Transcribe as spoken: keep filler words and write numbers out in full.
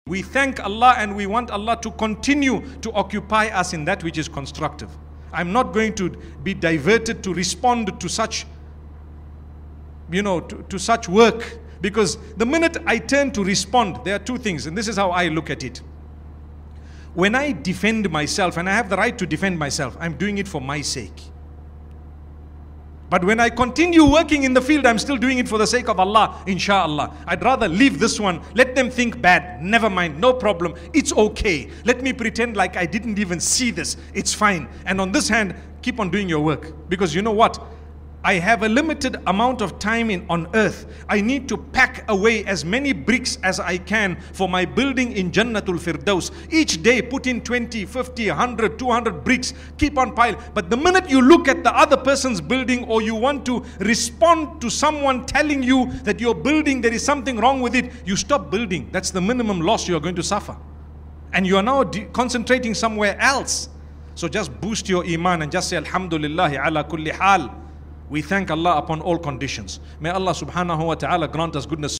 We thank Allah and we want Allah to continue to occupy us in that which is constructive. I'm not going to be diverted to respond to such, you know, to, to such work. Because the minute I turn to respond, there are two things, and this is how I look at it. When I defend myself, and I have the right to defend myself, I'm doing it for my sake. But when I continue working in the field, I'm still doing it for the sake of Allah, inshallah. I'd rather leave this one. Let them think bad. Never mind. No problem. It's okay. Let me pretend like I didn't even see this. It's fine. And on this hand, keep on doing your work. Because you know what? I have a limited amount of time in, on earth. I need to pack away as many bricks as I can for my building in Jannatul Firdaus. Each day put in twenty, fifty, one hundred, two hundred bricks. Keep on piling. But the minute you look at the other person's building, or you want to respond to someone telling you that your building, there is something wrong with it, you stop building. That's the minimum loss you are going to suffer. And you are now concentrating somewhere else. So just boost your iman and just say Alhamdulillah ala kulli hal. We thank Allah upon all conditions. May Allah subhanahu wa ta'ala grant us goodness.